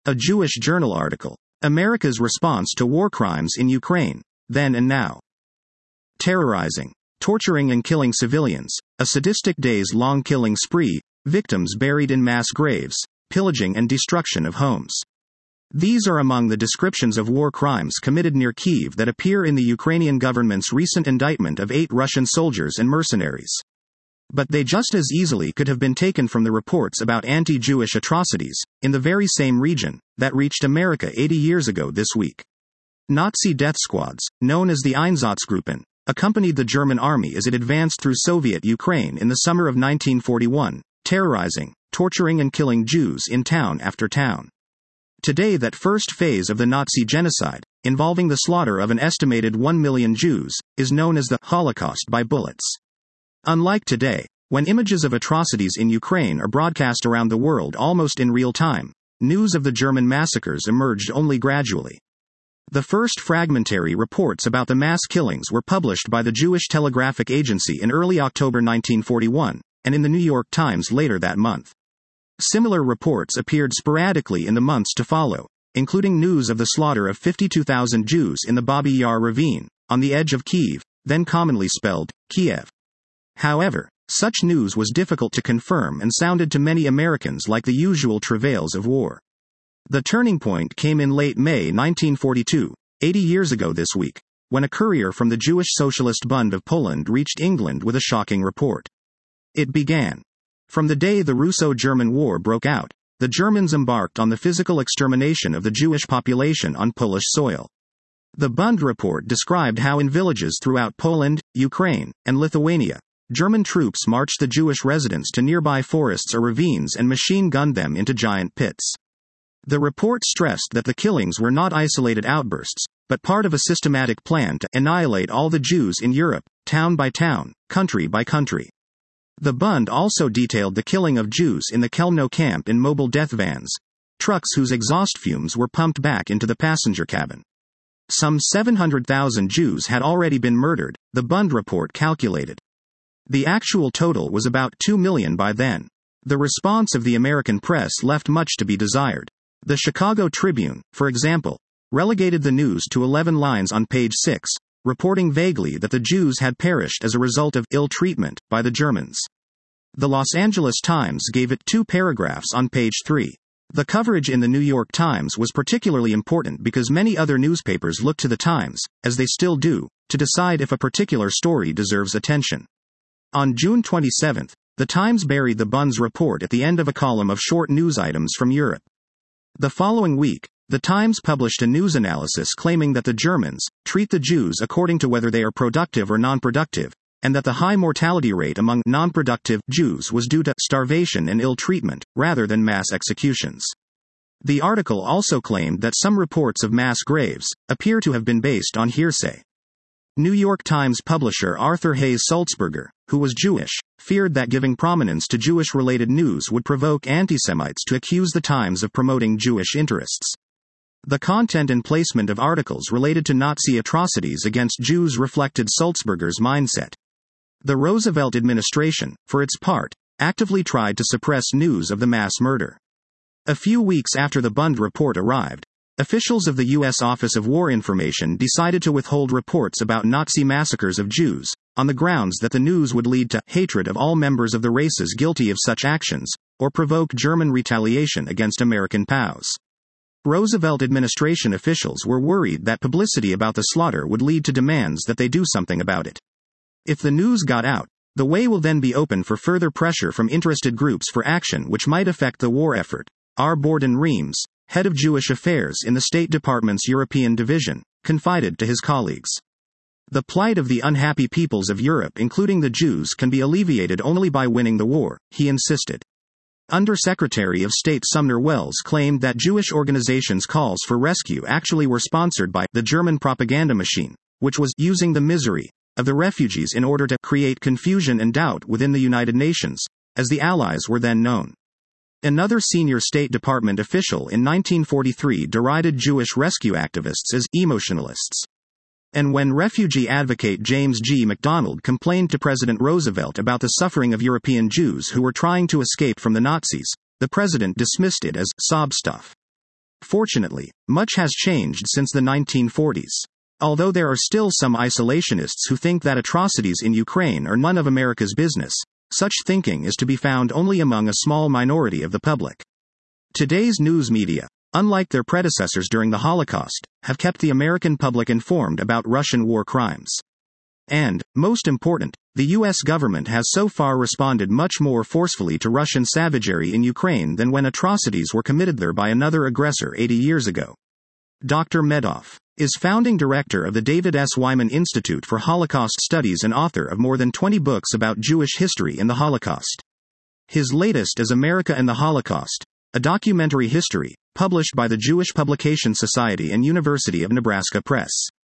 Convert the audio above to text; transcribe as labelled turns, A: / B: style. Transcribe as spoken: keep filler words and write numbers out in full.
A: A Jewish Journal article. America's response to war crimes in Ukraine, then and now. Terrorizing, torturing and killing civilians, a sadistic days-long killing spree, victims buried in mass graves, pillaging and destruction of homes. These are among the descriptions of war crimes committed near Kyiv that appear in the Ukrainian government's recent indictment of eight Russian soldiers and mercenaries. But they just as easily could have been taken from the reports about anti-Jewish atrocities, in the very same region, that reached America eighty years ago this week. Nazi death squads, known as the Einsatzgruppen, accompanied the German army as it advanced through Soviet Ukraine in the summer of nineteen forty-one, terrorizing, torturing and killing Jews in town after town. Today, that first phase of the Nazi genocide, involving the slaughter of an estimated one million Jews, is known as the Holocaust by bullets. Unlike today, when images of atrocities in Ukraine are broadcast around the world almost in real time, news of the German massacres emerged only gradually. The first fragmentary reports about the mass killings were published by the Jewish Telegraphic Agency in early October nineteen forty-one, and in the New York Times later that month. Similar reports appeared sporadically in the months to follow, including news of the slaughter of fifty-two thousand Jews in the Babi Yar ravine, on the edge of Kyiv, then commonly spelled Kiev. However, such news was difficult to confirm and sounded to many Americans like the usual travails of war. The turning point came in late May nineteen forty-two, eighty years ago this week, when a courier from the Jewish Socialist Bund of Poland reached England with a shocking report. It began. From the day the Russo-German War broke out, the Germans embarked on the physical extermination of the Jewish population on Polish soil. The Bund report described how in villages throughout Poland, Ukraine, and Lithuania, German troops marched the Jewish residents to nearby forests or ravines and machine-gunned them into giant pits. The report stressed that the killings were not isolated outbursts, but part of a systematic plan to annihilate all the Jews in Europe, town by town, country by country. The Bund also detailed the killing of Jews in the Chelmno camp in mobile death vans, trucks whose exhaust fumes were pumped back into the passenger cabin. Some seven hundred thousand Jews had already been murdered, the Bund report calculated. The actual total was about two million by then. The response of the American press left much to be desired. The Chicago Tribune, for example, relegated the news to eleven lines on page six, reporting vaguely that the Jews had perished as a result of ill treatment by the Germans. The Los Angeles Times gave it two paragraphs on page three. The coverage in the New York Times was particularly important because many other newspapers looked to the Times, as they still do, to decide if a particular story deserves attention. On June twenty-seventh, the Times buried the Bund's report at the end of a column of short news items from Europe. The following week, the Times published a news analysis claiming that the Germans treat the Jews according to whether they are productive or non-productive, and that the high mortality rate among non-productive Jews was due to starvation and ill treatment, rather than mass executions. The article also claimed that some reports of mass graves appear to have been based on hearsay. New York Times publisher Arthur Hayes Sulzberger, who was Jewish, feared that giving prominence to Jewish-related news would provoke anti-Semites to accuse the Times of promoting Jewish interests. The content and placement of articles related to Nazi atrocities against Jews reflected Sulzberger's mindset. The Roosevelt administration, for its part, actively tried to suppress news of the mass murder. A few weeks after the Bund report arrived, officials of the U S Office of War Information decided to withhold reports about Nazi massacres of Jews, on the grounds that the news would lead to hatred of all members of the races guilty of such actions, or provoke German retaliation against American P O Ws. Roosevelt administration officials were worried that publicity about the slaughter would lead to demands that they do something about it. If the news got out, the way will then be open for further pressure from interested groups for action which might affect the war effort. R. Borden Reams, head of Jewish affairs in the State Department's European Division, confided to his colleagues. The plight of the unhappy peoples of Europe, including the Jews, can be alleviated only by winning the war, he insisted. Under-Secretary of State Sumner Welles claimed that Jewish organizations' calls for rescue actually were sponsored by the German propaganda machine, which was using the misery of the refugees in order to create confusion and doubt within the United Nations, as the Allies were then known. Another senior State Department official in nineteen forty-three derided Jewish rescue activists as emotionalists. And when refugee advocate James G. MacDonald complained to President Roosevelt about the suffering of European Jews who were trying to escape from the Nazis, the president dismissed it as sob stuff. Fortunately, much has changed since the nineteen forties. Although there are still some isolationists who think that atrocities in Ukraine are none of America's business, such thinking is to be found only among a small minority of the public. Today's news media, unlike their predecessors during the Holocaust, have kept the American public informed about Russian war crimes. And, most important, the U S government has so far responded much more forcefully to Russian savagery in Ukraine than when atrocities were committed there by another aggressor eighty years ago. Doctor Medoff is founding director of the David S. Wyman Institute for Holocaust Studies and author of more than twenty books about Jewish history and the Holocaust. His latest is America and the Holocaust, a documentary history, published by the Jewish Publication Society and University of Nebraska Press.